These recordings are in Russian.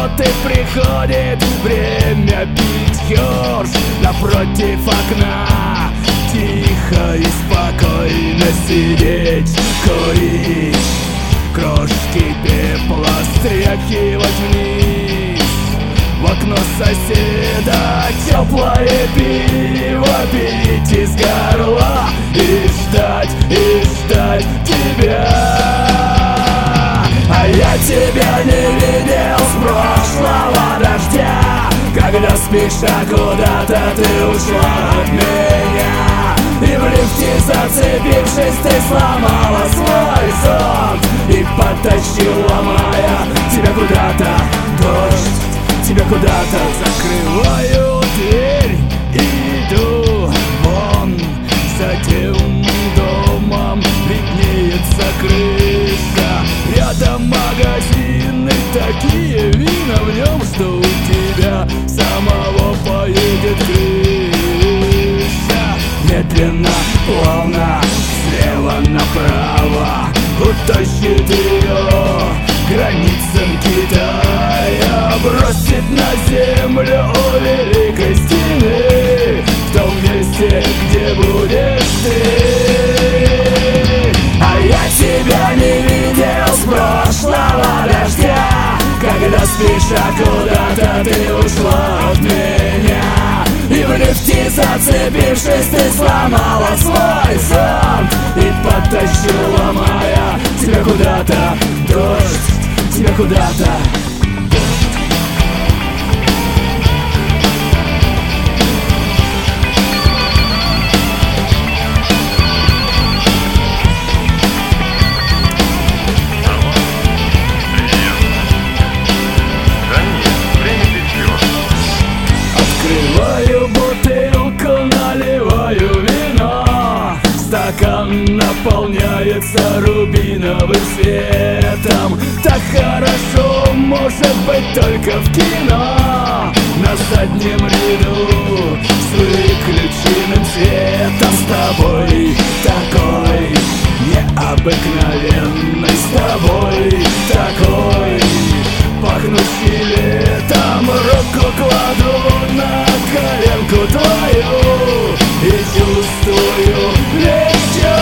работы приходит время пить Хёрш. Напротив окна тихо и спокойно сидеть, курить, крошки пепла стряхивать вниз. В окно соседа теплое пиво пить из горла и ждать тебя. А я тебя не видел с прошлого дождя, когда спишь, а куда-то ты ушла от меня. И в лифте зацепившись, ты сломала свой зонт и потащила моя тебя куда-то, дождь, тебя куда-то. Закрываю дверь и иду вон. За тем домом виднеется крыша. Рядом магазины, такие вина в нем, что у тебя самого поедет крыша. Медленно, плавно, слева направо утащит ее границам Китая, бросит на землю у великой стены, в том месте, где будешь ты. А я тебя не видел с прошлого дождя, когда спишь, а куда-то ты ушла от меня. И в лифте зацепившись, ты сломала свой зонт и потащила моя тебя куда-то, дождь, тебя куда-то. Открываю бутылку, наливаю вино. Стакан наполняется рубиновым светом. Так хорошо может быть только в кино. На заднем ряду с выключенным светом. С тобой такой необыкновенный, с тобой такой пахнущий летом. Руку кладу на коленку твою и чувствую легче.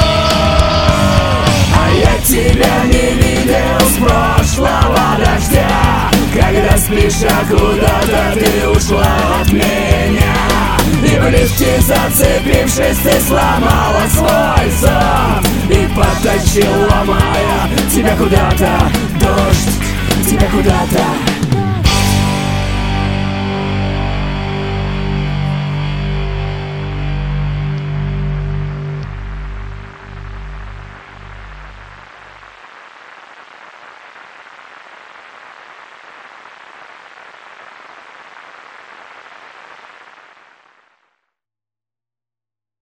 А я тебя не видел с прошлого дождя, когда спишь, а куда-то ты ушла от меня. И в лифте зацепившись, ты сломала свой зонт и потащила моя тебя куда-то, дождь, тебя куда-то.